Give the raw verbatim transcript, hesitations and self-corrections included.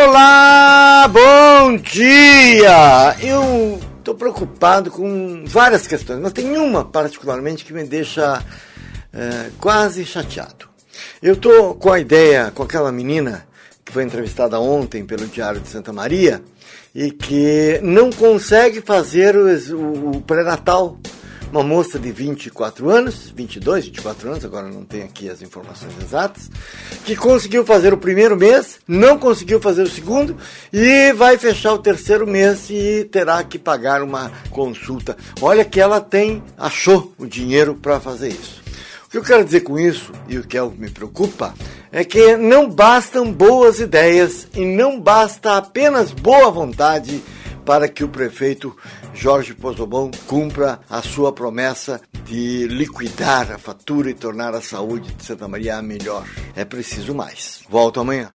Olá, bom dia! Eu estou preocupado com várias questões, mas tem uma particularmente que me deixa é, quase chateado. Eu estou com a ideia, com aquela menina que foi entrevistada ontem pelo Diário de Santa Maria e que não consegue fazer o, o, o pré-natal. Uma moça de vinte e quatro anos, vinte e dois, vinte e quatro anos, agora não tenho aqui as informações exatas, que conseguiu fazer o primeiro mês, não conseguiu fazer o segundo e vai fechar o terceiro mês e terá que pagar uma consulta. Olha que ela tem, achou o dinheiro para fazer isso. O que eu quero dizer com isso, e o que é o que me preocupa, é que não bastam boas ideias e não basta apenas boa vontade para que o prefeito Jorge Pozzobon cumpra a sua promessa de liquidar a fatura e tornar a saúde de Santa Maria melhor. É preciso mais. Volto amanhã.